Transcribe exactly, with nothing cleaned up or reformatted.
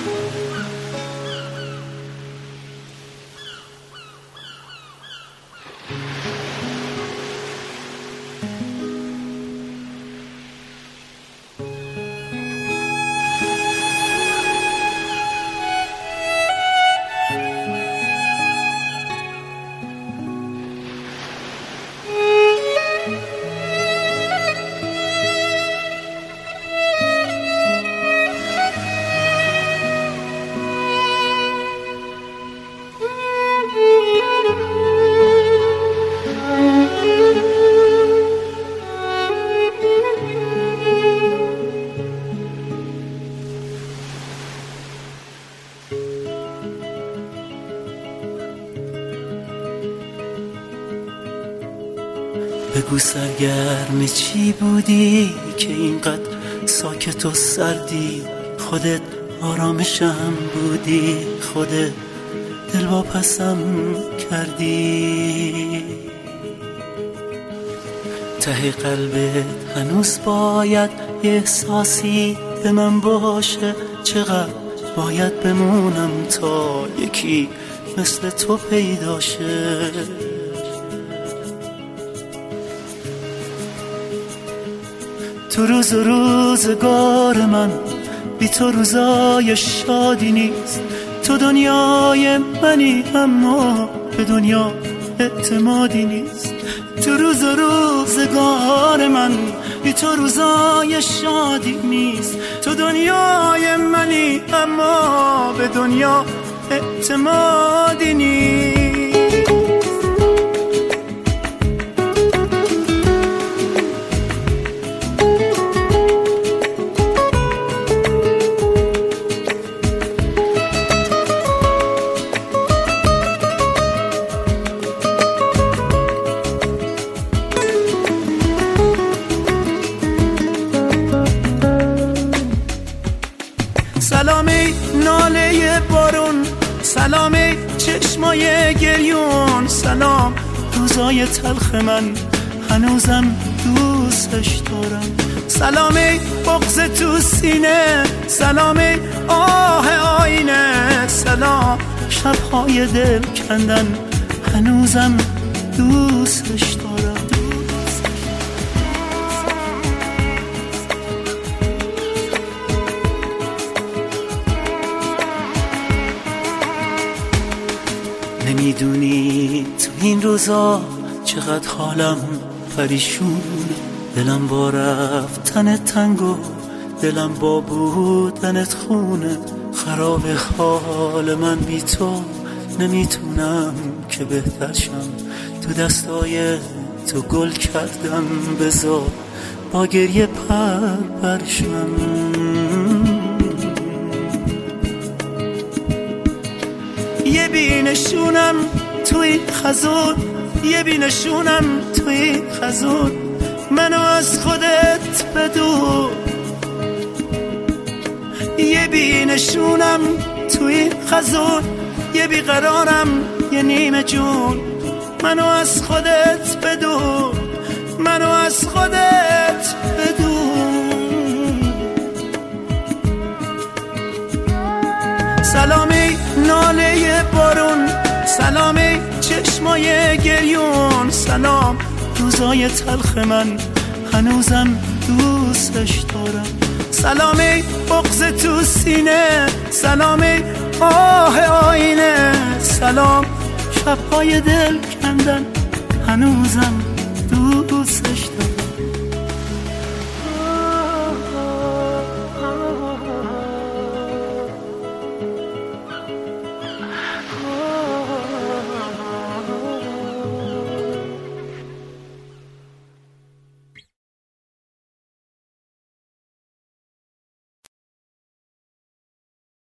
بگو سرگرم چی بودی که اینقدر ساکت و سردی؟ خودت آرامشم بودی، خودت دل واپسم کردی. ته قلبت هنوز باید یه احساسی به من باشه. چقدر باید بمونم تا یکی مثل تو پیدا شه؟ تو روز و روزگار من بی تو روزای شادی نیست. تو دنیای منی اما به دنیا اعتمادی نیست. تو روز و روزگار من بی تو روزای شادی نیست. تو دنیای منی اما به دنیا اعتمادی نیست. سلامی ناله بارون، سلامی چشمای گریون، سلام روزای تلخ من هنوزم دوستش دارم. سلامی بغض تو سینه، سلامی آه آینه، سلام شبهای دل کندن هنوزم دوستش دارم. نمیدونی تو این روزا چقدر حالم پریشونه. دلم با رفتن تنگ و دلم با بودنت خونه. خراب حال من بی تو، نمیتونم که بهتر شم. تو دستای تو گل کردم، بذار با گریه پر پرشم. یه بینشونم توی خزون، یه بینشونم توی خزون، منو از خودت بدون. یه بینشونم توی خزون، یه بیقرارم یه نیمه جون، منو از خودت بدون، منو از خودت بدون. سلامی ناله بارون، سلامی چشمای گریون، سلام روزای تلخ من هنوزم دوستش دارم. سلامی بغض تو سینه، سلامی آه آینه، سلام شبهای دل کندن هنوزم دوستش دارم.